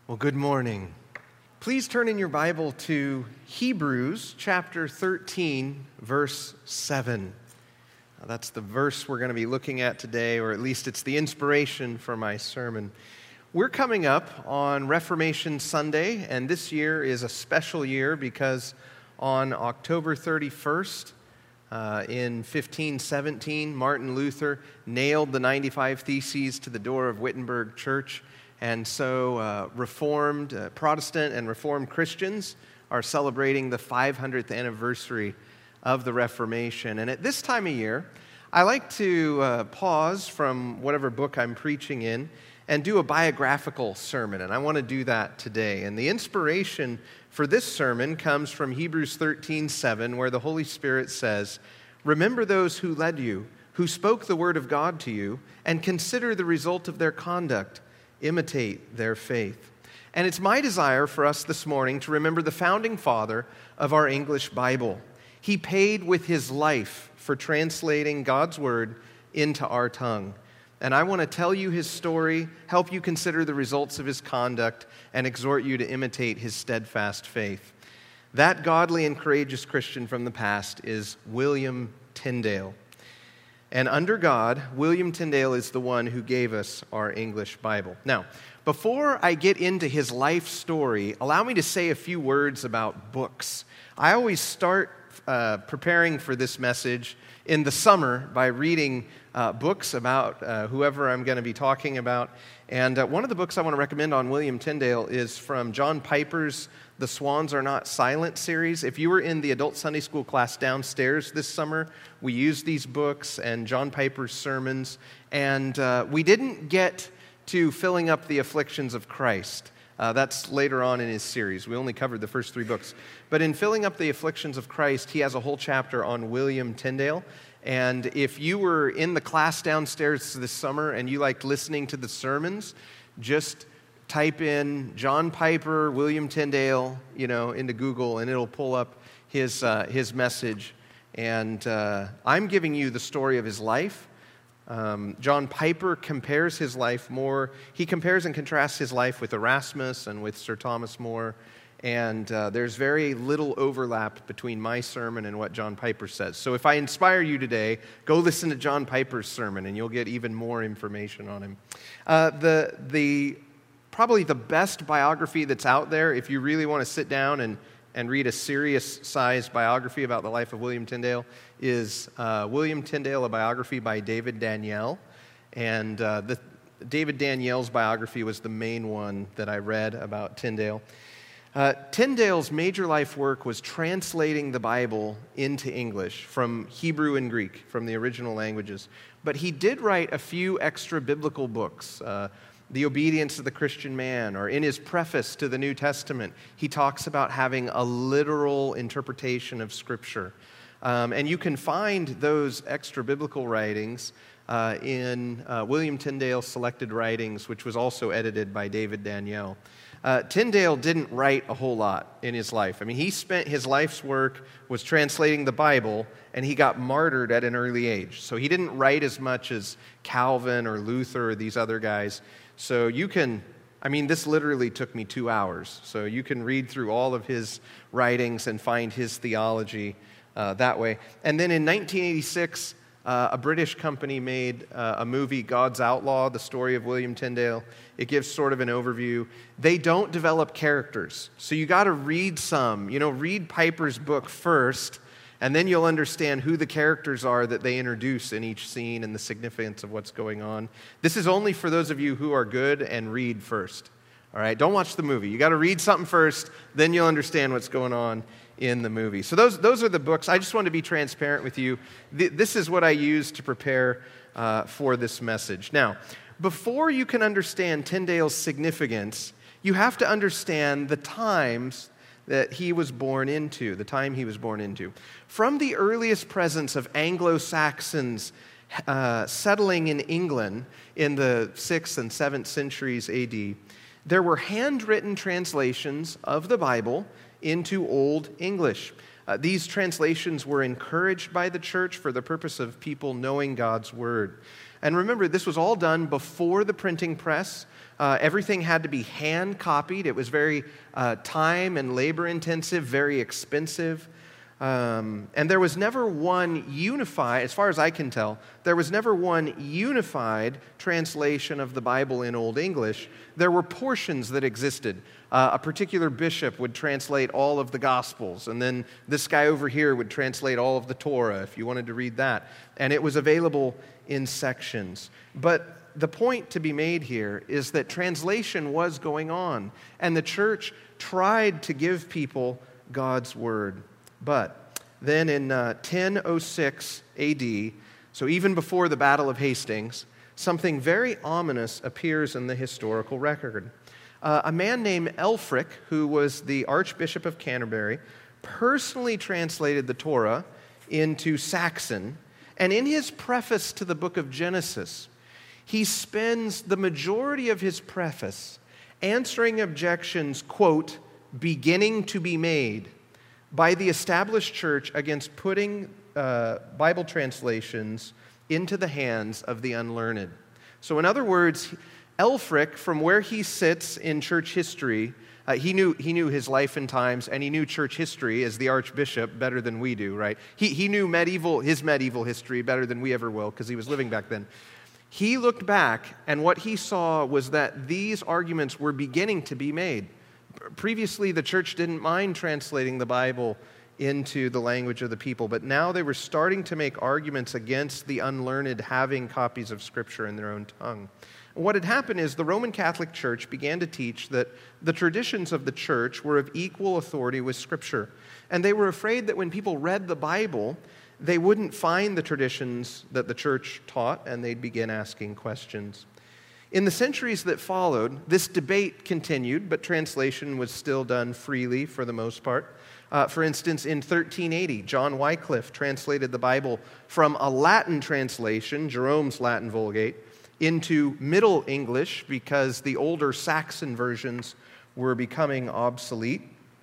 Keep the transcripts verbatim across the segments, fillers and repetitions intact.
Well, good morning. Please turn in your Bible to Hebrews chapter thirteen, verse seven. Now, that's the verse we're going to be looking at today, or at least it's the inspiration for my sermon. We're coming up on Reformation Sunday, and this year is a special year because on October thirty-first, uh, in fifteen seventeen, Martin Luther nailed the ninety-five Theses to the door of Wittenberg Church. And so uh, Reformed, uh, Protestant and Reformed Christians are celebrating the five hundredth anniversary of the Reformation. And at this time of year, I like to uh, pause from whatever book I'm preaching in and do a biographical sermon. And I want to do that today. And the inspiration for this sermon comes from Hebrews thirteen seven, where the Holy Spirit says, "Remember those who led you, who spoke the word of God to you, and consider the result of their conduct. Imitate their faith." And it's my desire for us this morning to remember the founding father of our English Bible. He paid with his life for translating God's word into our tongue. And I want to tell you his story, help you consider the results of his conduct, and exhort you to imitate his steadfast faith. That godly and courageous Christian from the past is William Tyndale. And under God, William Tyndale is the one who gave us our English Bible. Now, before I get into his life story, allow me to say a few words about books. I always start uh, preparing for this message in the summer by reading uh, books about uh, whoever I'm going to be talking about. And uh, one of the books I want to recommend on William Tyndale is from John Piper's The Swans Are Not Silent series. If you were in the adult Sunday school class downstairs this summer, we used these books and John Piper's sermons, and uh, we didn't get to filling up the afflictions of Christ. Uh, that's later on in his series. We only covered the first three books. But in filling up the afflictions of Christ, he has a whole chapter on William Tyndale. And if you were in the class downstairs this summer and you liked listening to the sermons, just type in John Piper, William Tyndale, you know, into Google, and it'll pull up his uh, his message. And uh, I'm giving you the story of his life. Um, John Piper compares his life more. He compares and contrasts his life with Erasmus and with Sir Thomas More. And uh, there's very little overlap between my sermon and what John Piper says. So if I inspire you today, go listen to John Piper's sermon, and you'll get even more information on him. Uh, the the Probably the best biography that's out there, if you really want to sit down and, and read a serious-sized biography about the life of William Tyndale, is uh, William Tyndale, a biography by David Daniel. And uh, the, David Daniel's biography was the main one that I read about Tyndale. Uh, Tyndale's major life work was translating the Bible into English from Hebrew and Greek, from the original languages. But he did write a few extra biblical books, uh, The Obedience of the Christian Man, or in his preface to the New Testament, he talks about having a literal interpretation of Scripture. Um, and you can find those extra biblical writings uh, in uh, William Tyndale's Selected Writings, which was also edited by David Daniel. Uh, Tyndale didn't write a whole lot in his life. I mean, he spent his life's work was translating the Bible, and he got martyred at an early age. So he didn't write as much as Calvin or Luther or these other guys. So you can, I mean, this literally took me two hours. So you can read through all of his writings and find his theology uh, that way. And then in nineteen eighty-six, uh, a British company made uh, a movie, God's Outlaw, the story of William Tyndale. It gives sort of an overview. They don't develop characters. So you got to read some, you know, read Piper's book first, and then you'll understand who the characters are that they introduce in each scene and the significance of what's going on. This is only for those of you who are good and read first. All right, don't watch the movie. You got to read something first, then you'll understand what's going on in the movie. So those those are the books. I just want to be transparent with you. This is what I used to prepare uh, for this message. Now, before you can understand Tyndale's significance, you have to understand the times that he was born into, the time he was born into. From the earliest presence of Anglo-Saxons uh, settling in England in the sixth and seventh centuries A D, there were handwritten translations of the Bible into Old English. Uh, these translations were encouraged by the church for the purpose of people knowing God's word. And remember, this was all done before the printing press, Uh, everything had to be hand copied. It was very uh, time and labor intensive, very expensive. Um, and there was never one unified, as far as I can tell, there was never one unified translation of the Bible in Old English. There were portions that existed. Uh, a particular bishop would translate all of the Gospels, and then this guy over here would translate all of the Torah if you wanted to read that. And it was available in sections. But the point to be made here is that translation was going on, and the church tried to give people God's word. But then in uh, ten oh six A D, so even before the Battle of Hastings, something very ominous appears in the historical record. Uh, a man named Elfric, who was the Archbishop of Canterbury, personally translated the Torah into Saxon, and in his preface to the book of Genesis, he spends the majority of his preface answering objections, quote, beginning to be made by the established church against putting uh, Bible translations into the hands of the unlearned. So in other words, Elfric, from where he sits in church history, uh, he knew he knew his life and times, and he knew church history as the archbishop better than we do, right? He, he knew medieval his medieval history better than we ever will because he was living back then. He looked back, and what he saw was that these arguments were beginning to be made. Previously, the church didn't mind translating the Bible into the language of the people, but now they were starting to make arguments against the unlearned having copies of Scripture in their own tongue. What had happened is the Roman Catholic Church began to teach that the traditions of the church were of equal authority with Scripture, and they were afraid that when people read the Bible, they wouldn't find the traditions that the church taught, and they'd begin asking questions. In the centuries that followed, this debate continued, but translation was still done freely for the most part. Uh, for instance, in thirteen eighty, John Wycliffe translated the Bible from a Latin translation, Jerome's Latin Vulgate, into Middle English because the older Saxon versions were becoming obsolete.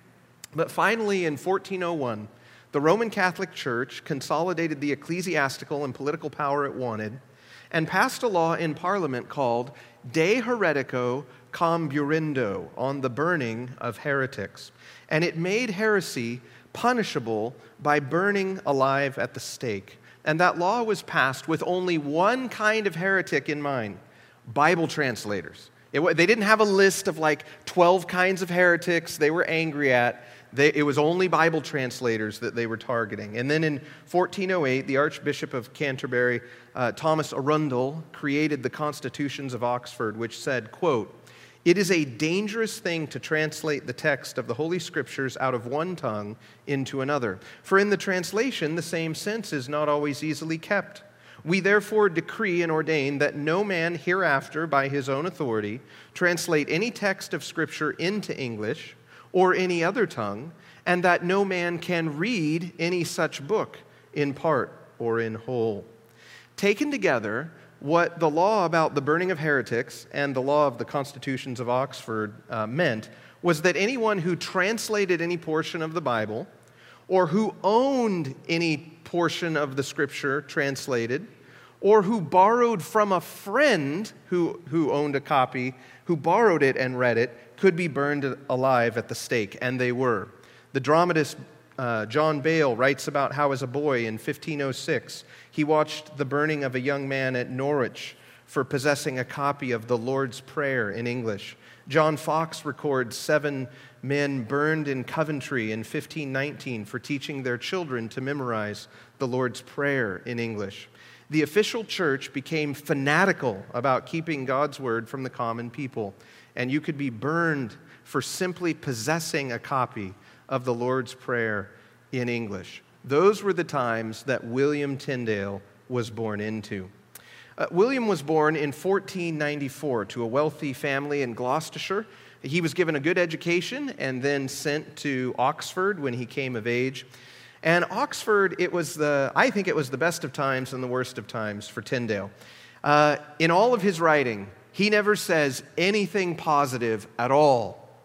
But finally, in fourteen oh one, the Roman Catholic Church consolidated the ecclesiastical and political power it wanted and passed a law in Parliament called De Heretico Comburendo, on the burning of heretics. And it made heresy punishable by burning alive at the stake. And that law was passed with only one kind of heretic in mind: Bible translators. It, they didn't have a list of like twelve kinds of heretics they were angry at. They, it was only Bible translators that they were targeting. And then in fourteen oh eight, the Archbishop of Canterbury, uh, Thomas Arundel, created the Constitutions of Oxford, which said, quote, "It is a dangerous thing to translate the text of the Holy Scriptures out of one tongue into another. For in the translation, the same sense is not always easily kept. We therefore decree and ordain that no man hereafter, by his own authority, translate any text of Scripture into English or any other tongue, and that no man can read any such book in part or in whole." Taken together, what the law about the burning of heretics and the law of the Constitutions of Oxford uh, meant was that anyone who translated any portion of the Bible or who owned any portion of the Scripture translated or who borrowed from a friend who, who owned a copy, who borrowed it and read it, could be burned alive at the stake, and they were. The dramatist uh, John Bale writes about how as a boy in fifteen oh six, he watched the burning of a young man at Norwich for possessing a copy of the Lord's Prayer in English. John Fox records seven men burned in Coventry in fifteen nineteen for teaching their children to memorize the Lord's Prayer in English. The official church became fanatical about keeping God's word from the common people, and you could be burned for simply possessing a copy of the Lord's Prayer in English. Those were the times that William Tyndale was born into. Uh, William was born in fourteen ninety-four to a wealthy family in Gloucestershire. He was given a good education and then sent to Oxford when he came of age. And Oxford, it was the, I think it was the best of times and the worst of times for Tyndale. Uh, in all of his writing, he never says anything positive at all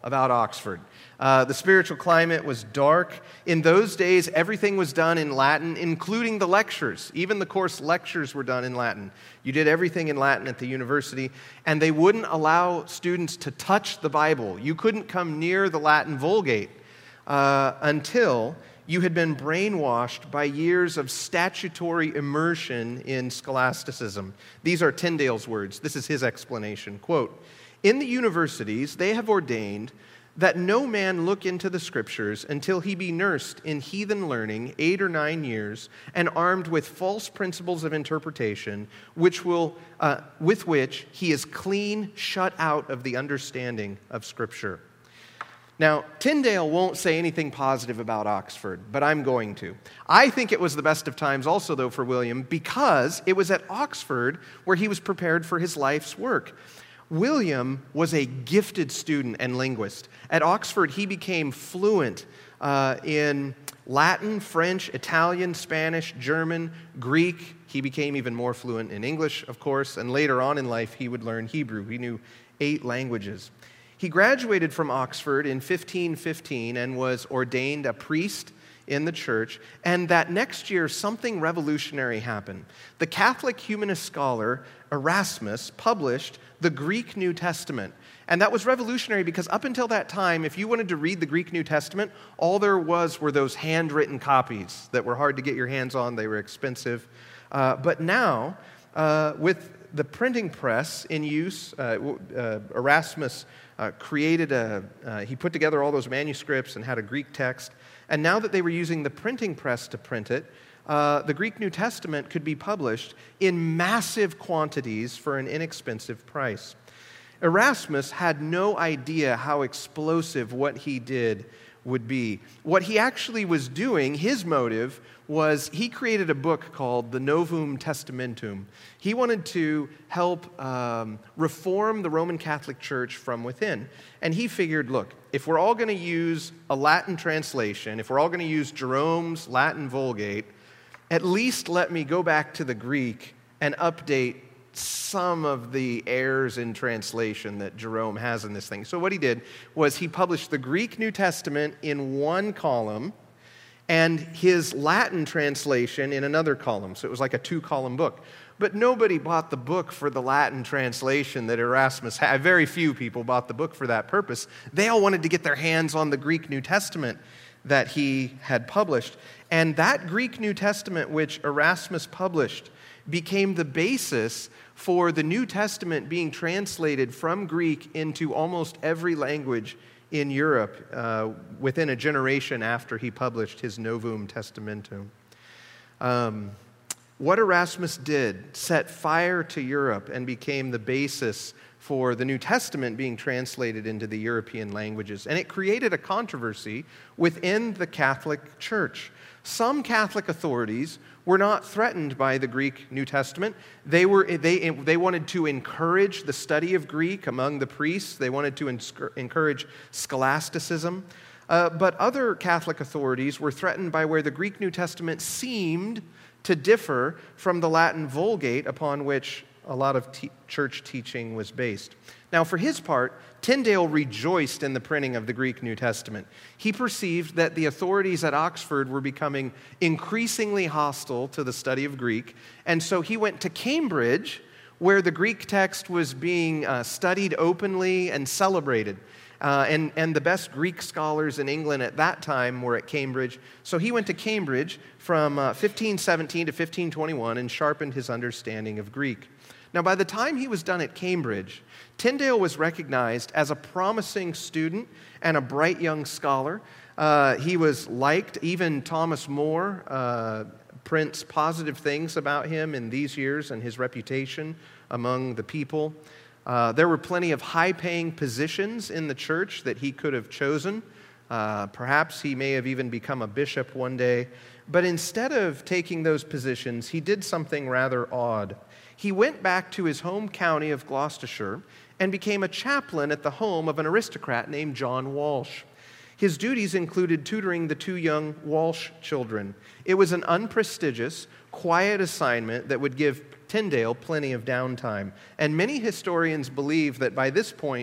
about Oxford. Uh, the spiritual climate was dark. In those days, everything was done in Latin, including the lectures. Even the course lectures were done in Latin. You did everything in Latin at the university, and they wouldn't allow students to touch the Bible. You couldn't come near the Latin Vulgate uh, until you had been brainwashed by years of statutory immersion in scholasticism. These are Tyndale's words. This is his explanation. Quote, "In the universities, they have ordained that no man look into the Scriptures until he be nursed in heathen learning eight or nine years and armed with false principles of interpretation, which will, uh, with which he is clean shut out of the understanding of Scripture." Now, Tyndale won't say anything positive about Oxford, but I'm going to. I think it was the best of times also, though, for William, because it was at Oxford where he was prepared for his life's work. William was a gifted student and linguist. At Oxford, he became fluent uh, in Latin, French, Italian, Spanish, German, Greek. He became even more fluent in English, of course, and later on in life, he would learn Hebrew. He knew eight languages. He graduated from Oxford in fifteen fifteen and was ordained a priest in the church, and that next year, something revolutionary happened. The Catholic humanist scholar Erasmus published the Greek New Testament, and that was revolutionary because up until that time, if you wanted to read the Greek New Testament, all there was were those handwritten copies that were hard to get your hands on. They were expensive. Uh, but now, uh, with the printing press in use, uh, uh, Erasmus uh, created a, uh, he put together all those manuscripts and had a Greek text. And now that they were using the printing press to print it, uh, the Greek New Testament could be published in massive quantities for an inexpensive price. Erasmus had no idea how explosive what he did would be. What he actually was doing, his motive, was he created a book called the Novum Testamentum. He wanted to help um, reform the Roman Catholic Church from within. And he figured, look, if we're all going to use a Latin translation, if we're all going to use Jerome's Latin Vulgate, at least let me go back to the Greek and update some of the errors in translation that Jerome has in this thing. So what he did was he published the Greek New Testament in one column and his Latin translation in another column. So it was like a two-column book. But nobody bought the book for the Latin translation that Erasmus had. Very few people bought the book for that purpose. They all wanted to get their hands on the Greek New Testament that he had published. And that Greek New Testament, which Erasmus published, became the basis for the New Testament being translated from Greek into almost every language in Europe uh, within a generation after he published his Novum Testamentum. Um, what Erasmus did set fire to Europe and became the basis for the New Testament being translated into the European languages. And it created a controversy within the Catholic Church. Some Catholic authorities were not threatened by the Greek New Testament. They were they they wanted to encourage the study of Greek among the priests. They wanted to encourage scholasticism. Uh, but other Catholic authorities were threatened by where the Greek New Testament seemed to differ from the Latin Vulgate upon which a lot of te- church teaching was based. Now, for his part, Tyndale rejoiced in the printing of the Greek New Testament. He perceived that the authorities at Oxford were becoming increasingly hostile to the study of Greek, and so he went to Cambridge, where the Greek text was being uh, studied openly and celebrated. Uh, and, and the best Greek scholars in England at that time were at Cambridge. So he went to Cambridge from uh, fifteen seventeen to fifteen twenty-one and sharpened his understanding of Greek. Now, by the time he was done at Cambridge, Tyndale was recognized as a promising student and a bright young scholar. Uh, he was liked. Even Thomas More uh, prints positive things about him in these years and his reputation among the people. Uh, there were plenty of high-paying positions in the church that he could have chosen. Uh, perhaps he may have even become a bishop one day. But instead of taking those positions, he did something rather odd. He went back to his home county of Gloucestershire and became a chaplain at the home of an aristocrat named John Walsh. His duties included tutoring the two young Walsh children. It was an unprestigious, quiet assignment that would give Tyndale plenty of downtime. And many historians believe that by this point,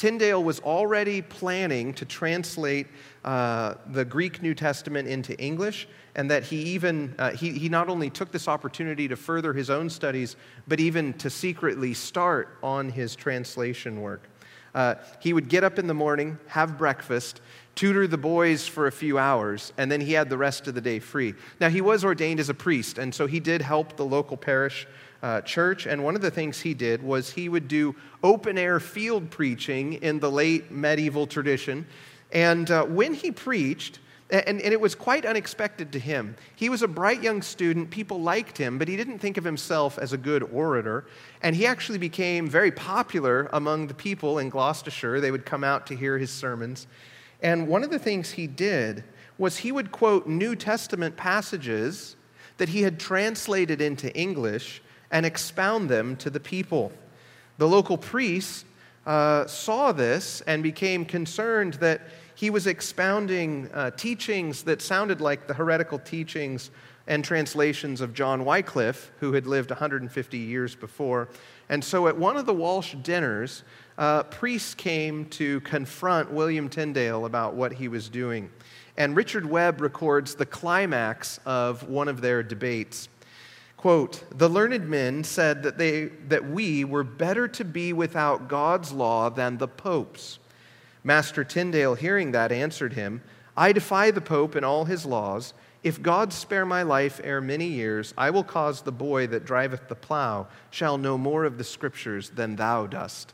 Tyndale was already planning to translate uh, the Greek New Testament into English, and that he even, uh, he, he not only took this opportunity to further his own studies, but even to secretly start on his translation work. Uh, he would get up in the morning, have breakfast, tutor the boys for a few hours, and then he had the rest of the day free. Now, he was ordained as a priest, and so he did help the local parish uh, church, and one of the things he did was he would do open-air field preaching in the late medieval tradition, and uh, when he preached, and, and it was quite unexpected to him. He was a bright young student, people liked him, but he didn't think of himself as a good orator, and he actually became very popular among the people in Gloucestershire. They would come out to hear his sermons. And one of the things he did was he would quote New Testament passages that he had translated into English and expound them to the people. The local priests uh, saw this and became concerned that he was expounding uh, teachings that sounded like the heretical teachings and translations of John Wycliffe, who had lived one hundred fifty years before. And so at one of the Walsh dinners, uh, priests came to confront William Tyndale about what he was doing. And Richard Webb records the climax of one of their debates. Quote, "The learned men said that, they, that we were better to be without God's law than the Pope's. Master Tyndale, hearing that, answered him, I defy the Pope and all his laws. If God spare my life ere many years, I will cause the boy that driveth the plow shall know more of the Scriptures than thou dost."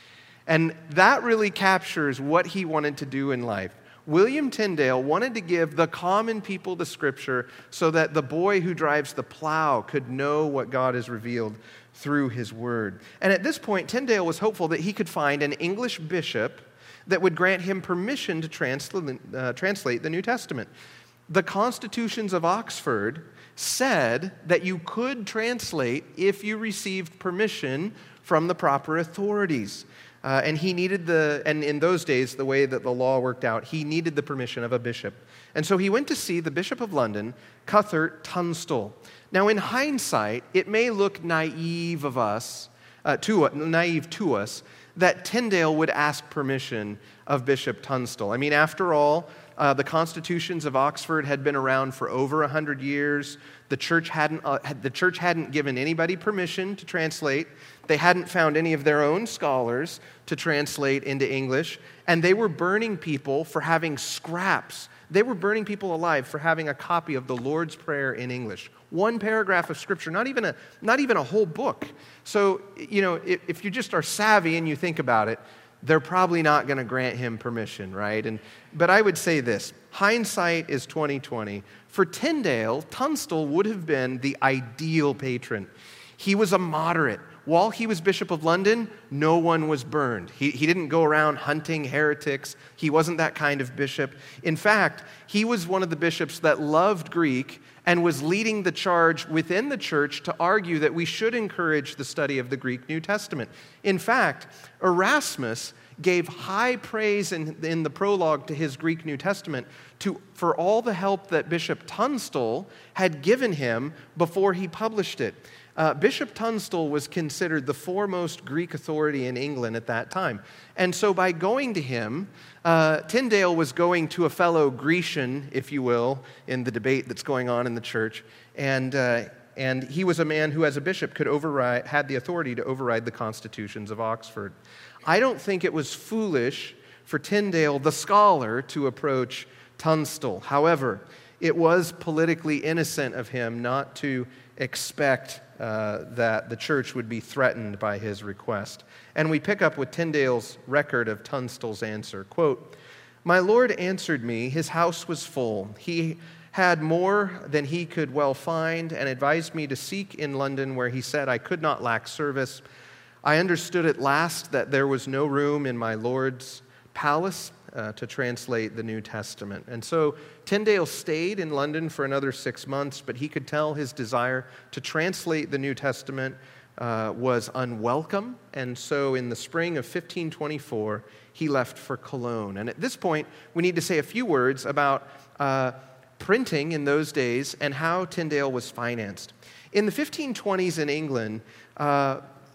And that really captures what he wanted to do in life. William Tyndale wanted to give the common people the Scripture so that the boy who drives the plow could know what God has revealed through his word. And at this point, Tyndale was hopeful that he could find an English bishop that would grant him permission to transla- uh, translate the New Testament. The Constitutions of Oxford said that you could translate if you received permission from the proper authorities. Uh, and he needed the, and in those days, the way that the law worked out, he needed the permission of a bishop. And so he went to see the Bishop of London, Cuthert Tunstall. Now, in hindsight, it may look naive of us, uh, to naive to us, that Tyndale would ask permission of Bishop Tunstall. I mean, after all, uh, the Constitutions of Oxford had been around for over a hundred years. The church hadn't uh, had, the church hadn't given anybody permission to translate. They hadn't found any of their own scholars to translate into English, and they were burning people for having scraps. They were burning people alive for having a copy of the Lord's Prayer in English. One paragraph of Scripture, not even a, not even a whole book. So, you know, if, if you just are savvy and you think about it, they're probably not going to grant him permission, right? And but I would say this, hindsight is twenty twenty. For Tyndale, Tunstall would have been the ideal patron. He was a moderate. While he was Bishop of London, no one was burned. He, he didn't go around hunting heretics. He wasn't that kind of bishop. In fact, he was one of the bishops that loved Greek and was leading the charge within the church to argue that we should encourage the study of the Greek New Testament. In fact, Erasmus gave high praise in, in the prologue to his Greek New Testament to, for all the help that Bishop Tunstall had given him before he published it. Uh, Bishop Tunstall was considered the foremost Greek authority in England at that time. And so by going to him, uh, Tyndale was going to a fellow Grecian, if you will, in the debate that's going on in the church. And, uh, and he was a man who, as a bishop, could override, had the authority to override the Constitutions of Oxford. I don't think it was foolish for Tyndale, the scholar, to approach Tunstall. However, it was politically innocent of him not to expect uh, that the church would be threatened by his request. And we pick up with Tyndale's record of Tunstall's answer. Quote, "My Lord answered me, his house was full. He had more than he could well find, and advised me to seek in London, where he said I could not lack service. I understood at last that there was no room in my Lord's palace Uh, to translate the New Testament." And so Tyndale stayed in London for another six months, but he could tell his desire to translate the New Testament uh, was unwelcome. And so in the spring of fifteen twenty-four, he left for Cologne. And at this point, we need to say a few words about uh, printing in those days and how Tyndale was financed. In the fifteen twenties in England, uh,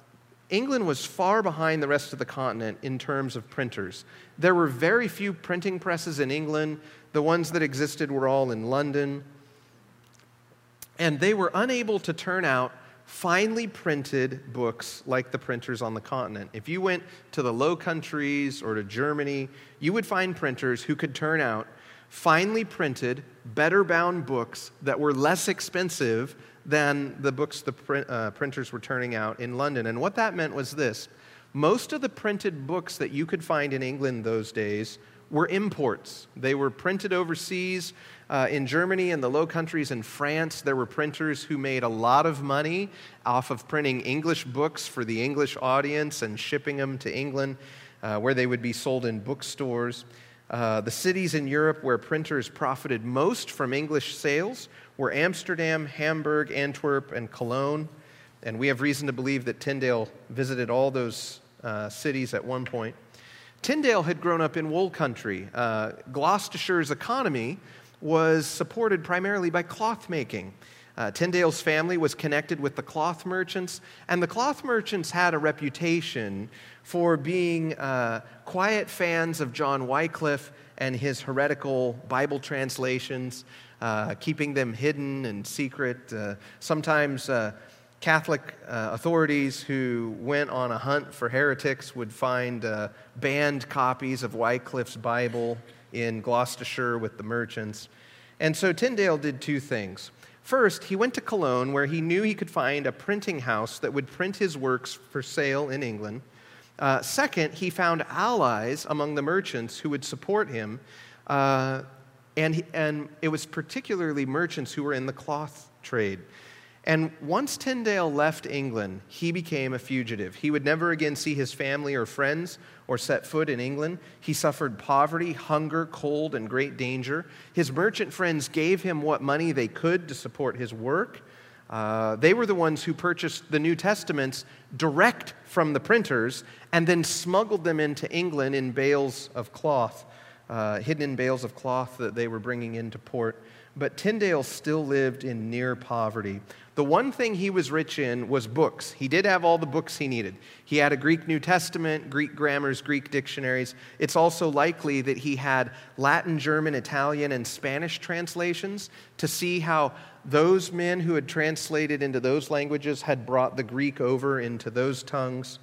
England was far behind the rest of the continent in terms of printers. There were very few printing presses in England. The ones that existed were all in London. And they were unable to turn out finely printed books like the printers on the continent. If you went to the Low Countries or to Germany, you would find printers who could turn out finely printed, better bound books that were less expensive than the books the print, uh, printers were turning out in London. And what that meant was this: most of the printed books that you could find in England those days were imports. They were printed overseas. Uh, in Germany and the Low Countries and France, there were printers who made a lot of money off of printing English books for the English audience and shipping them to England, uh, where they would be sold in bookstores. Uh, the cities in Europe where printers profited most from English sales were Amsterdam, Hamburg, Antwerp, and Cologne. And we have reason to believe that Tyndale visited all those uh, cities at one point. Tyndale had grown up in wool country. Uh, Gloucestershire's economy was supported primarily by cloth making. Uh, Tyndale's family was connected with the cloth merchants, and the cloth merchants had a reputation for being uh, quiet fans of John Wycliffe and his heretical Bible translations, uh, keeping them hidden and secret. Uh, sometimes uh, Catholic uh, authorities who went on a hunt for heretics would find uh, banned copies of Wycliffe's Bible in Gloucestershire with the merchants. And so Tyndale did two things. First, he went to Cologne, where he knew he could find a printing house that would print his works for sale in England. Uh, second, he found allies among the merchants who would support him, uh, and, he, and it was particularly merchants who were in the cloth trade. And once Tyndale left England, he became a fugitive. He would never again see his family or friends or set foot in England. He suffered poverty, hunger, cold, and great danger. His merchant friends gave him what money they could to support his work. Uh, they were the ones who purchased the New Testaments direct from the printers and then smuggled them into England in bales of cloth, uh, hidden in bales of cloth that they were bringing into port. But Tyndale still lived in near poverty. The one thing he was rich in was books. He did have all the books he needed. He had a Greek New Testament, Greek grammars, Greek dictionaries. It's also likely that he had Latin, German, Italian, and Spanish translations to see how those men who had translated into those languages had brought the Greek over into those tongues.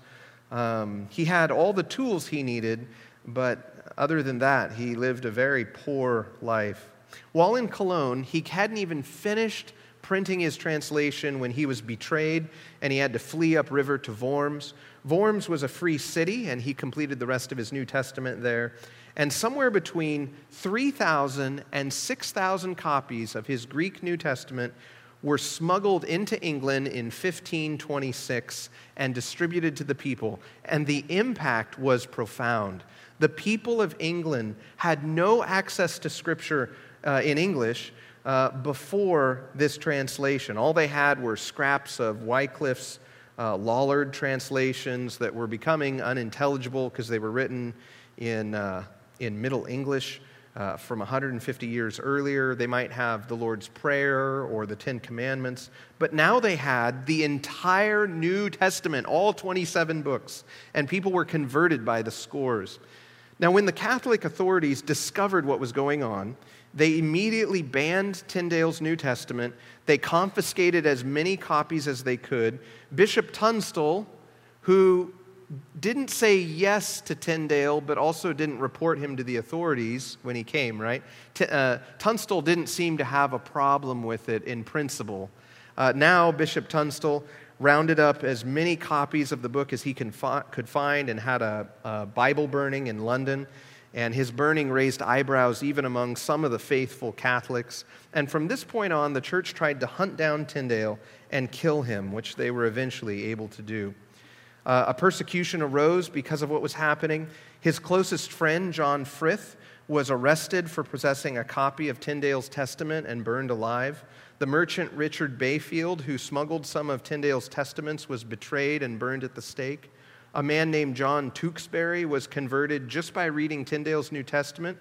Um, he had all the tools he needed, but other than that, he lived a very poor life. While in Cologne, he hadn't even finished printing his translation when he was betrayed, and he had to flee upriver to Worms. Worms was a free city, and he completed the rest of his New Testament there. And somewhere between three thousand and six thousand copies of his Greek New Testament were smuggled into England in fifteen twenty-six and distributed to the people. And the impact was profound. The people of England had no access to Scripture uh, in English uh, before this translation. All they had were scraps of Wycliffe's uh, Lollard translations that were becoming unintelligible because they were written in, uh, in Middle English uh, from one hundred fifty years earlier. They might have the Lord's Prayer or the Ten Commandments, but now they had the entire New Testament, all twenty-seven books, and people were converted by the scores. Now, when the Catholic authorities discovered what was going on, they immediately banned Tyndale's New Testament. They confiscated as many copies as they could. Bishop Tunstall, who didn't say yes to Tyndale, but also didn't report him to the authorities when he came, right? T- uh, Tunstall didn't seem to have a problem with it in principle. Uh, now, Bishop Tunstall rounded up as many copies of the book as he can fi- could find and had a, a Bible burning in London. And his burning raised eyebrows even among some of the faithful Catholics. And from this point on, the church tried to hunt down Tyndale and kill him, which they were eventually able to do. Uh, a persecution arose because of what was happening. His closest friend, John Frith, was arrested for possessing a copy of Tyndale's Testament and burned alive. The merchant Richard Bayfield, who smuggled some of Tyndale's testaments, was betrayed and burned at the stake. A man named John Tewkesbury was converted just by reading Tyndale's New Testament,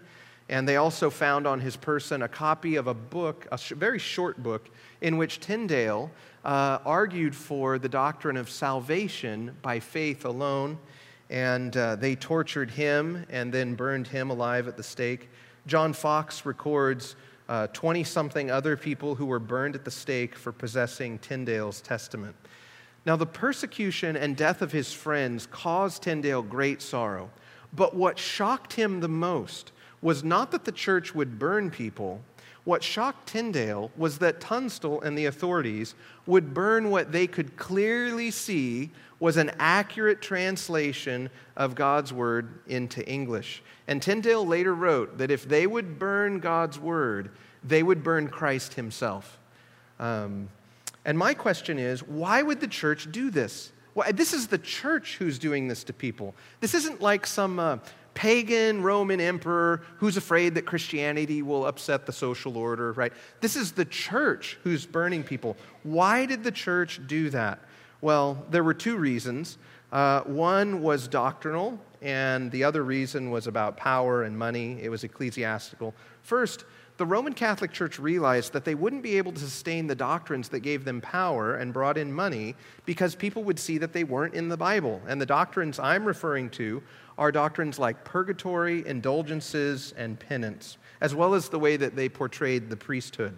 And they also found on his person a copy of a book, a sh- very short book, in which Tyndale uh, argued for the doctrine of salvation by faith alone. And uh, they tortured him and then burned him alive at the stake. John Foxe records uh, twenty-something other people who were burned at the stake for possessing Tyndale's testament. Now, the persecution and death of his friends caused Tyndale great sorrow. But what shocked him the most was not that the church would burn people. What shocked Tyndale was that Tunstall and the authorities would burn what they could clearly see was an accurate translation of God's word into English. And Tyndale later wrote that if they would burn God's word, they would burn Christ himself. Um, and my question is, why would the church do this? Well, this is the church who's doing this to people. This isn't like some uh, pagan Roman emperor who's afraid that Christianity will upset the social order, right? This is the church who's burning people. Why did the church do that? Well, there were two reasons. Uh, one was doctrinal, and the other reason was about power and money. It was ecclesiastical. First, the Roman Catholic Church realized that they wouldn't be able to sustain the doctrines that gave them power and brought in money because people would see that they weren't in the Bible. And the doctrines I'm referring to are doctrines like purgatory, indulgences, and penance, as well as the way that they portrayed the priesthood.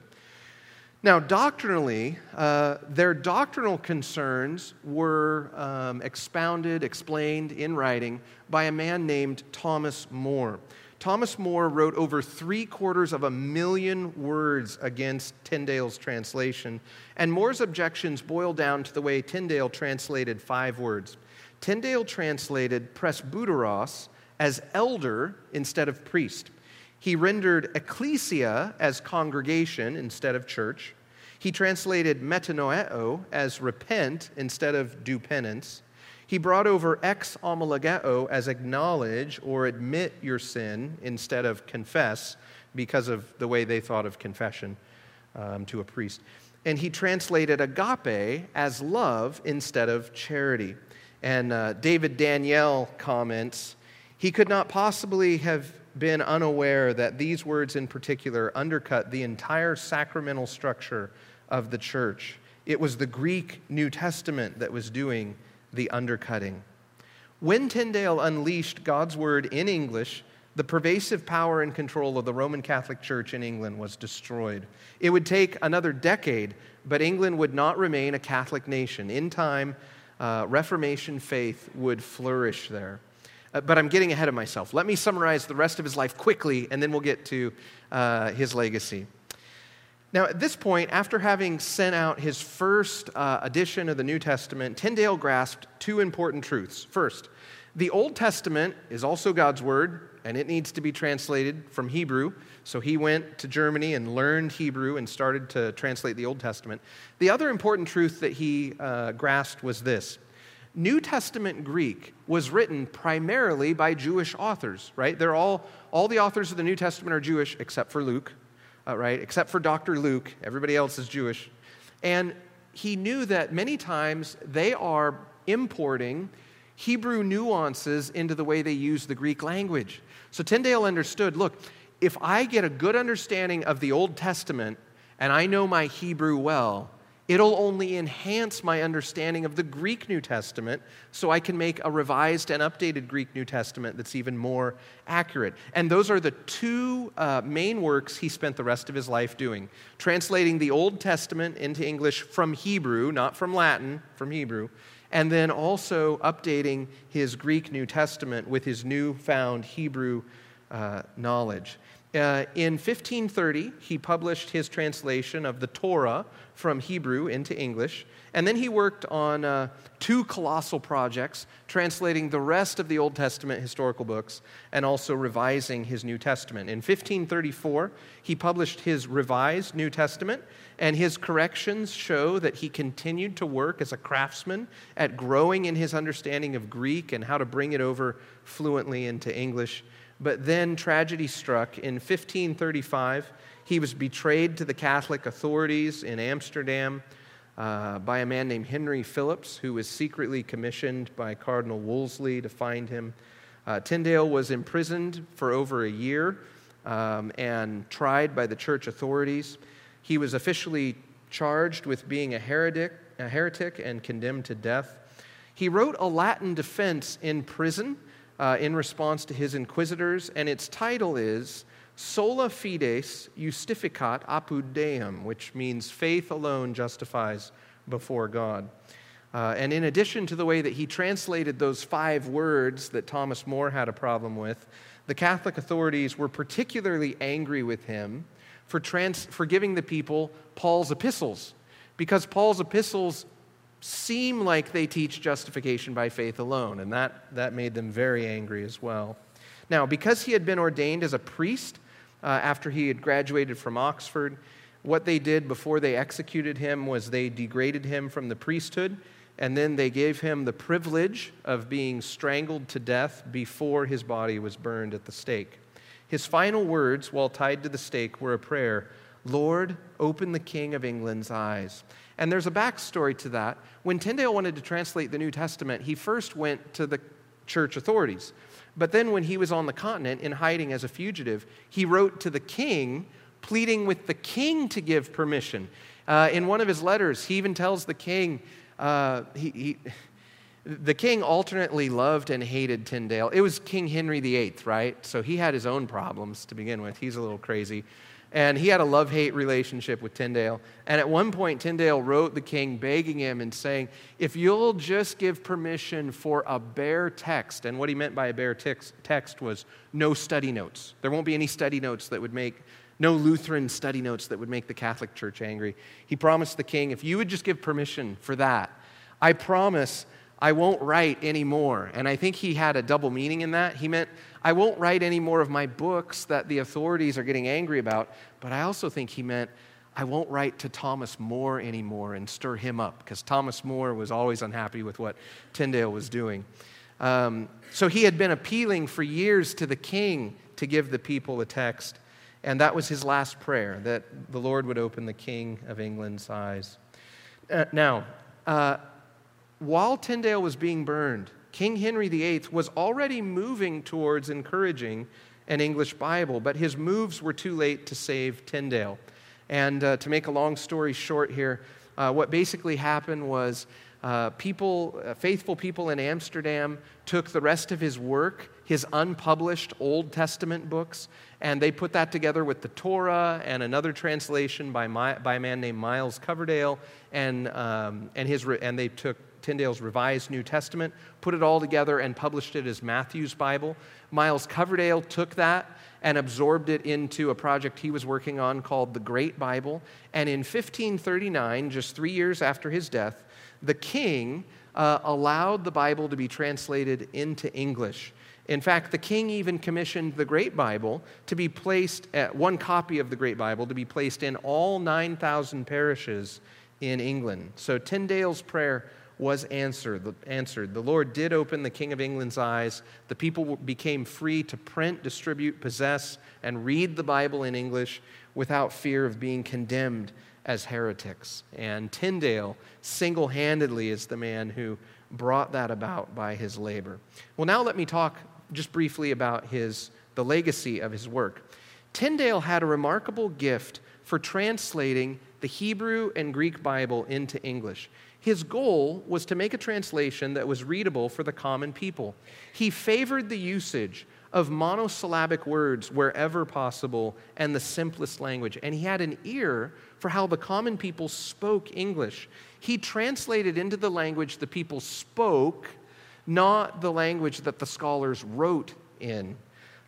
Now, doctrinally, uh, their doctrinal concerns were um, expounded, explained in writing by a man named Thomas More. Thomas More wrote over three quarters of a million words against Tyndale's translation, and More's objections boil down to the way Tyndale translated five words. Tyndale translated presbyteros as elder instead of priest. He rendered ecclesia as congregation instead of church. He translated metanoeo as repent instead of do penance. He brought over ex homologeo as acknowledge or admit your sin instead of confess because of the way they thought of confession um, to a priest. And he translated agape as love instead of charity. And uh, David Daniel comments, he could not possibly have been unaware that these words in particular undercut the entire sacramental structure of the church. It was the Greek New Testament that was doing the undercutting. When Tyndale unleashed God's word in English, the pervasive power and control of the Roman Catholic Church in England was destroyed. It would take another decade, but England would not remain a Catholic nation. In time, uh, Reformation faith would flourish there. Uh, but I'm getting ahead of myself. Let me summarize the rest of his life quickly, and then we'll get to uh, his legacy. Now, at this point, after having sent out his first uh, edition of the New Testament, Tyndale grasped two important truths. First, the Old Testament is also God's word, and it needs to be translated from Hebrew. So he went to Germany and learned Hebrew and started to translate the Old Testament. The other important truth that he uh, grasped was this. New Testament Greek was written primarily by Jewish authors, right? They're all, all the authors of the New Testament are Jewish, except for Luke. Uh, right, except for Doctor Luke. Everybody else is Jewish. And he knew that many times they are importing Hebrew nuances into the way they use the Greek language. So Tyndale understood, look, if I get a good understanding of the Old Testament and I know my Hebrew well, it'll only enhance my understanding of the Greek New Testament so I can make a revised and updated Greek New Testament that's even more accurate. And those are the two uh, main works he spent the rest of his life doing. Translating the Old Testament into English from Hebrew, not from Latin, from Hebrew, and then also updating his Greek New Testament with his newfound Hebrew uh, knowledge. Uh, in fifteen thirty, he published his translation of the Torah from Hebrew into English, and then he worked on uh, two colossal projects, translating the rest of the Old Testament historical books and also revising his New Testament. In fifteen thirty-four, he published his revised New Testament, and his corrections show that he continued to work as a craftsman at growing in his understanding of Greek and how to bring it over fluently into English. But then tragedy struck. In fifteen thirty-five, he was betrayed to the Catholic authorities in Amsterdam uh, by a man named Henry Phillips, who was secretly commissioned by Cardinal Wolsey to find him. Uh, Tyndale was imprisoned for over a year um, and tried by the church authorities. He was officially charged with being a heretic, a heretic and condemned to death. He wrote a Latin defense in prison uh, in response to his inquisitors, and its title is Sola Fides Justificat Apud Deum, which means faith alone justifies before God. Uh, and in addition to the way that he translated those five words that Thomas More had a problem with, the Catholic authorities were particularly angry with him for, trans- for giving the people Paul's epistles, because Paul's epistles seem like they teach justification by faith alone, and that, that made them very angry as well. Now, because he had been ordained as a priest uh, after he had graduated from Oxford, what they did before they executed him was they degraded him from the priesthood, and then they gave him the privilege of being strangled to death before his body was burned at the stake. His final words while tied to the stake were a prayer, "Lord, open the King of England's eyes." And there's a backstory to that. When Tyndale wanted to translate the New Testament, he first went to the church authorities. But then when he was on the continent in hiding as a fugitive, he wrote to the king, pleading with the king to give permission. Uh, in one of his letters, he even tells the king, uh, he, he, the king alternately loved and hated Tyndale. It was King Henry the Eighth, right? So he had his own problems to begin with. He's a little crazy. And he had a love-hate relationship with Tyndale. And at one point, Tyndale wrote the king begging him and saying, if you'll just give permission for a bare text, and what he meant by a bare text, text was no study notes. There won't be any study notes that would make, no Lutheran study notes that would make the Catholic Church angry. He promised the king, if you would just give permission for that, I promise I won't write anymore. And I think he had a double meaning in that. He meant, I won't write any more of my books that the authorities are getting angry about, but I also think he meant, I won't write to Thomas More anymore and stir him up, because Thomas More was always unhappy with what Tyndale was doing. Um, so he had been appealing for years to the king to give the people a text, and that was his last prayer, that the Lord would open the King of England's eyes. Uh, now, uh, while Tyndale was being burned, King Henry the Eighth was already moving towards encouraging an English Bible, but his moves were too late to save Tyndale. And uh, to make a long story short here, uh, what basically happened was uh, people, uh, faithful people in Amsterdam took the rest of his work, his unpublished Old Testament books, and they put that together with the Torah and another translation by, my, by a man named Miles Coverdale, and, um, and, his, and they took Tyndale's Revised New Testament, put it all together and published it as Matthew's Bible. Miles Coverdale took that and absorbed it into a project he was working on called the Great Bible. And in fifteen thirty-nine, just three years after his death, the king uh, allowed the Bible to be translated into English. In fact, the king even commissioned the Great Bible to be placed, at one copy of the Great Bible to be placed in all nine thousand parishes in England. So Tyndale's prayer was answered. answered. The Lord did open the King of England's eyes. The people became free to print, distribute, possess, and read the Bible in English without fear of being condemned as heretics. And Tyndale single-handedly is the man who brought that about by his labor. Well, now let me talk just briefly about his the legacy of his work. Tyndale had a remarkable gift for translating the Hebrew and Greek Bible into English. His goal was to make a translation that was readable for the common people. He favored the usage of monosyllabic words wherever possible and the simplest language. And he had an ear for how the common people spoke English. He translated into the language the people spoke, not the language that the scholars wrote in.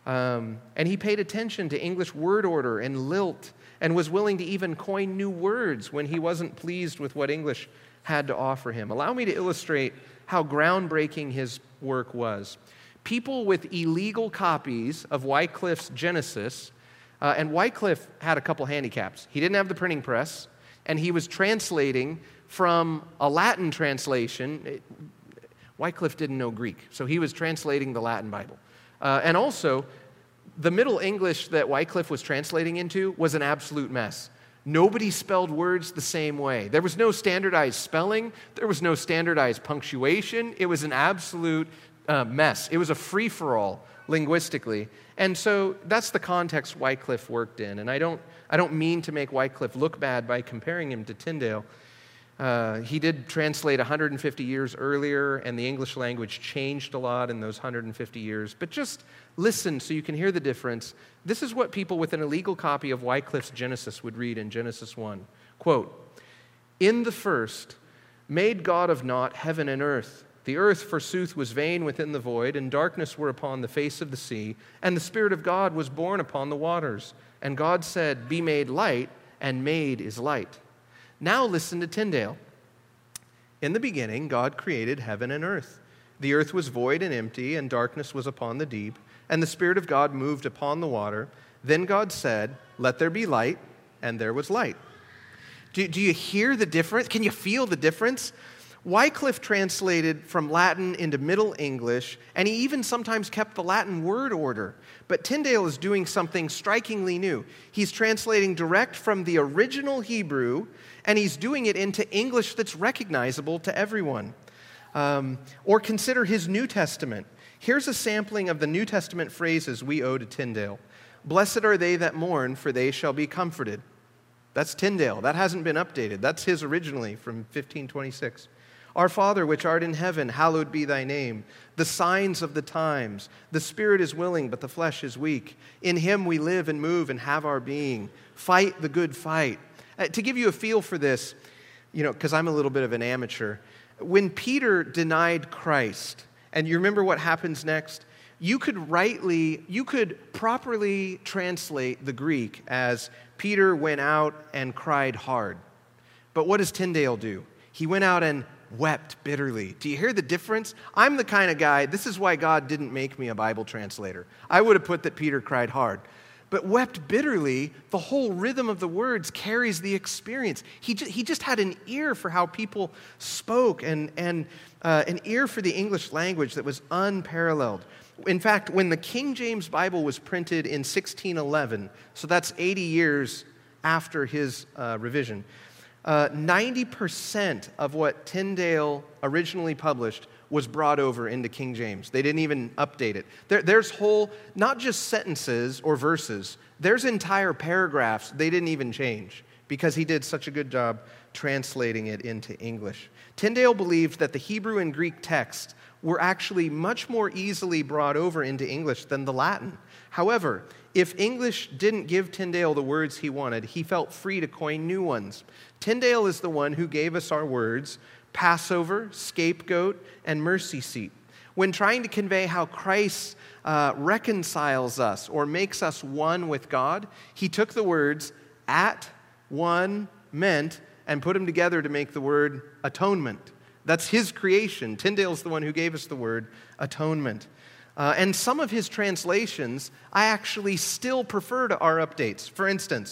Um, and he paid attention to English word order and lilt, and was willing to even coin new words when he wasn't pleased with what English had to offer him. Allow me to illustrate how groundbreaking his work was. People with illegal copies of Wycliffe's Genesis, uh, and Wycliffe had a couple handicaps. He didn't have the printing press, and he was translating from a Latin translation. It, Wycliffe didn't know Greek, so he was translating the Latin Bible. Uh, and also, the Middle English that Wycliffe was translating into was an absolute mess. Nobody spelled words the same way. There was no standardized spelling. There was no standardized punctuation. It was an absolute uh, mess. It was a free-for-all linguistically. And so that's the context Wycliffe worked in. And I don't, I don't mean to make Wycliffe look bad by comparing him to Tyndale. Uh, he did translate one hundred fifty years earlier, and the English language changed a lot in those one hundred fifty years. But just listen so you can hear the difference. This is what people with an illegal copy of Wycliffe's Genesis would read in Genesis one. Quote, "In the first made God of naught heaven and earth. The earth, forsooth, was vain within the void, and darkness were upon the face of the sea, and the Spirit of God was borne upon the waters. And God said, Be made light, and made is light." Now listen to Tyndale. "In the beginning, God created heaven and earth. The earth was void and empty, and darkness was upon the deep, and the Spirit of God moved upon the water. Then God said, Let there be light, and there was light." Do, do you hear the difference? Can you feel the difference? Wycliffe translated from Latin into Middle English, and he even sometimes kept the Latin word order. But Tyndale is doing something strikingly new. He's translating direct from the original Hebrew, and he's doing it into English that's recognizable to everyone. Um, or consider his New Testament. Here's a sampling of the New Testament phrases we owe to Tyndale. "Blessed are they that mourn, for they shall be comforted." That's Tyndale. That hasn't been updated. That's his originally from fifteen twenty-six. "Our Father, which art in heaven, hallowed be thy name. The signs of the times. The spirit is willing, but the flesh is weak. In him we live and move and have our being. Fight the good fight." Uh, to give you a feel for this, you know, because I'm a little bit of an amateur, when Peter denied Christ, and you remember what happens next? You could rightly, you could properly translate the Greek as Peter went out and cried hard. But what does Tyndale do? He went out and wept bitterly. Do you hear the difference? I'm the kind of guy, this is why God didn't make me a Bible translator. I would have put that Peter cried hard. But wept bitterly, the whole rhythm of the words carries the experience. He just, he just had an ear for how people spoke and, and uh, an ear for the English language that was unparalleled. In fact, when the King James Bible was printed in sixteen eleven, so that's eighty years after his uh, revision, uh, ninety percent of what Tyndale originally published was brought over into King James. They didn't even update it. There, there's whole, not just sentences or verses, there's entire paragraphs they didn't even change because he did such a good job translating it into English. Tyndale believed that the Hebrew and Greek texts were actually much more easily brought over into English than the Latin. However, if English didn't give Tyndale the words he wanted, he felt free to coin new ones. Tyndale is the one who gave us our words Passover, scapegoat, and mercy seat. When trying to convey how Christ uh, reconciles us or makes us one with God, he took the words at, one, meant, and put them together to make the word atonement. That's his creation. Tyndale's the one who gave us the word atonement. Uh, and some of his translations I actually still prefer to our updates. For instance,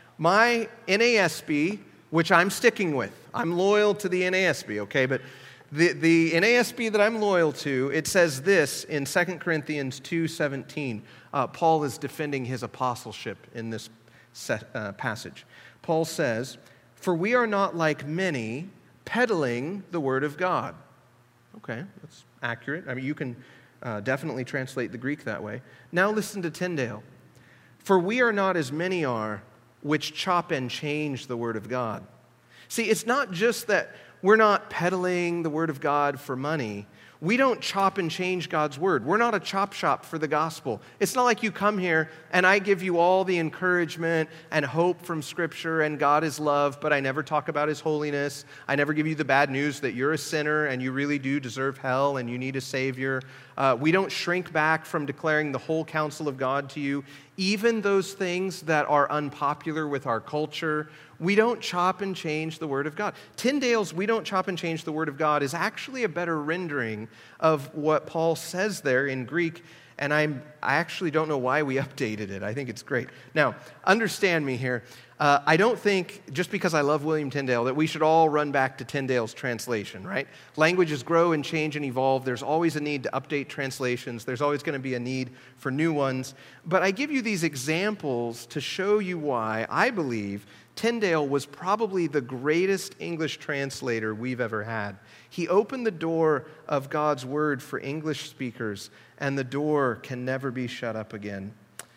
my N A S B, which I'm sticking with. I'm loyal to the N A S B, okay? But the, the N A S B that I'm loyal to, it says this in Second Corinthians two seventeen. Uh, Paul is defending his apostleship in this set, uh, passage. Paul says, "For we are not like many peddling the word of God." Okay, that's accurate. I mean, you can uh, definitely translate the Greek that way. Now listen to Tyndale. "For we are not as many are, which chop and change the word of God." See, it's not just that we're not peddling the word of God for money. We don't chop and change God's word. We're not a chop shop for the gospel. It's not like you come here and I give you all the encouragement and hope from Scripture and God is love, but I never talk about His holiness. I never give you the bad news that you're a sinner and you really do deserve hell and you need a Savior. Uh, we don't shrink back from declaring the whole counsel of God to you, even those things that are unpopular with our culture. We don't chop and change the Word of God. Tyndale's "we don't chop and change the Word of God" is actually a better rendering of what Paul says there in Greek, and I'm, I actually don't know why we updated it. I think it's great. Now, understand me here. Uh, I don't think, just because I love William Tyndale, that we should all run back to Tyndale's translation, right? Languages grow and change and evolve. There's always a need to update translations. There's always going to be a need for new ones. But I give you these examples to show you why I believe Tyndale was probably the greatest English translator we've ever had. He opened the door of God's word for English speakers, and the door can never be shut up again.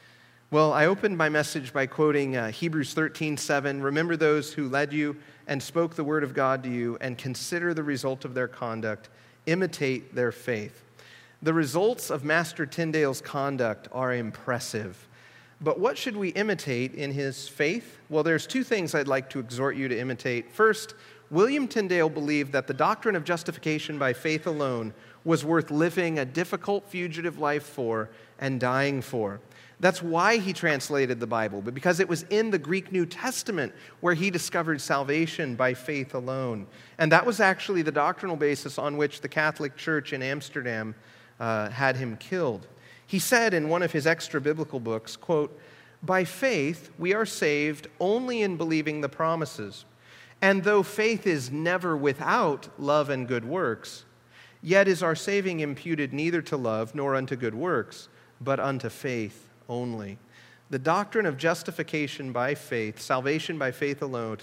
Well, I opened my message by quoting uh, Hebrews thirteen seven. Remember those who led you and spoke the word of God to you, and consider the result of their conduct. Imitate their faith. The results of Master Tyndale's conduct are impressive. But what should we imitate in his faith? Well, there's two things I'd like to exhort you to imitate. First, William Tyndale believed that the doctrine of justification by faith alone was worth living a difficult fugitive life for and dying for. That's why he translated the Bible, but because it was in the Greek New Testament where he discovered salvation by faith alone. And that was actually the doctrinal basis on which the Catholic Church in Amsterdam uh, had him killed. He said in one of his extra-biblical books, quote, "By faith we are saved only in believing the promises. And though faith is never without love and good works, yet is our saving imputed neither to love nor unto good works, but unto faith only." The doctrine of justification by faith, salvation by faith alone,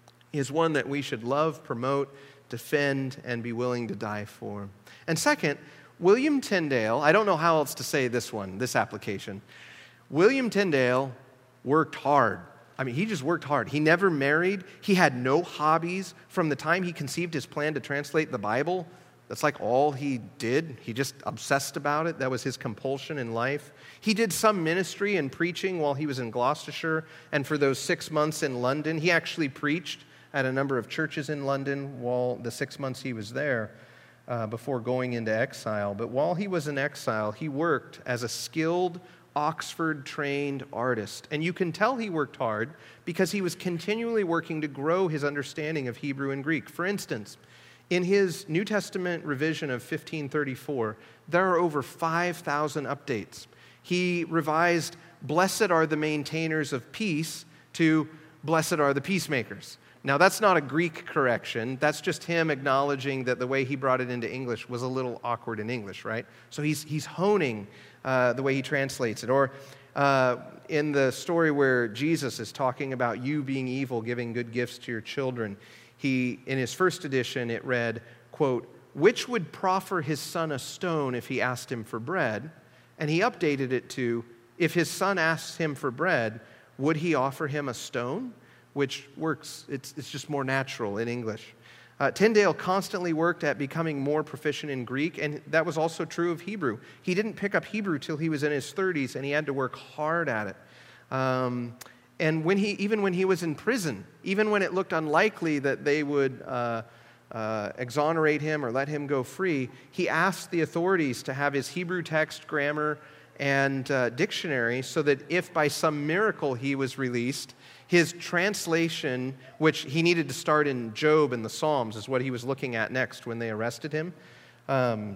is one that we should love, promote, defend, and be willing to die for. And second, William Tyndale, I don't know how else to say this one, this application. William Tyndale worked hard. I mean, he just worked hard. He never married. He had no hobbies. From the time he conceived his plan to translate the Bible, that's like all he did. He just obsessed about it. That was his compulsion in life. He did some ministry and preaching while he was in Gloucestershire, and for those six months in London, he actually preached at a number of churches in London while the six months he was there. Uh, before going into exile. But while he was in exile, he worked as a skilled, Oxford-trained artist. And you can tell he worked hard because he was continually working to grow his understanding of Hebrew and Greek. For instance, in his New Testament revision of fifteen thirty-four, there are over five thousand updates. He revised, "Blessed are the maintainers of peace," to "Blessed are the peacemakers." Now, that's not a Greek correction. That's just him acknowledging that the way he brought it into English was a little awkward in English, right? So he's he's honing uh, the way he translates it. Or uh, in the story where Jesus is talking about you being evil, giving good gifts to your children, he, in his first edition, it read, quote, "Which would proffer his son a stone if he asked him for bread?" And he updated it to, "If his son asks him for bread, would he offer him a stone?" Which works, it's, it's just more natural in English. Uh, Tyndale constantly worked at becoming more proficient in Greek, and that was also true of Hebrew. He didn't pick up Hebrew till he was in his thirties, and he had to work hard at it. Um, and when he, even when he was in prison, even when it looked unlikely that they would uh, uh, exonerate him or let him go free, he asked the authorities to have his Hebrew text, grammar, and uh, dictionary so that if by some miracle he was released, his translation, which he needed to start in Job and the Psalms, is what he was looking at next when they arrested him. Um,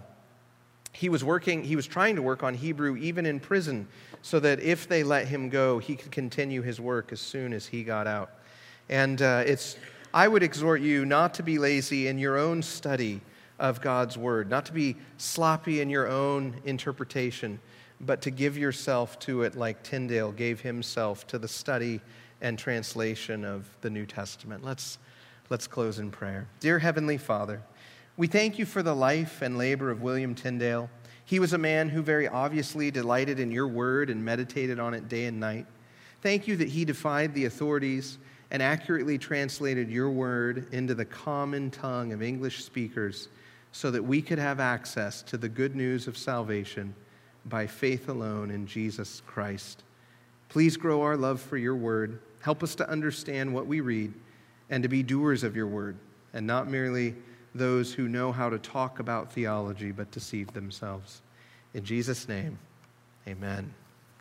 he was working, he was trying to work on Hebrew even in prison so that if they let him go, he could continue his work as soon as he got out. And uh, it's, I would exhort you not to be lazy in your own study of God's word, not to be sloppy in your own interpretation, but to give yourself to it like Tyndale gave himself to the study and translation of the New Testament. Let's, let's close in prayer. Dear Heavenly Father, we thank you for the life and labor of William Tyndale. He was a man who very obviously delighted in your word and meditated on it day and night. Thank you that he defied the authorities and accurately translated your word into the common tongue of English speakers so that we could have access to the good news of salvation by faith alone in Jesus Christ. Please grow our love for your word. Help us to understand what we read and to be doers of your word and not merely those who know how to talk about theology but deceive themselves. In Jesus' name, amen.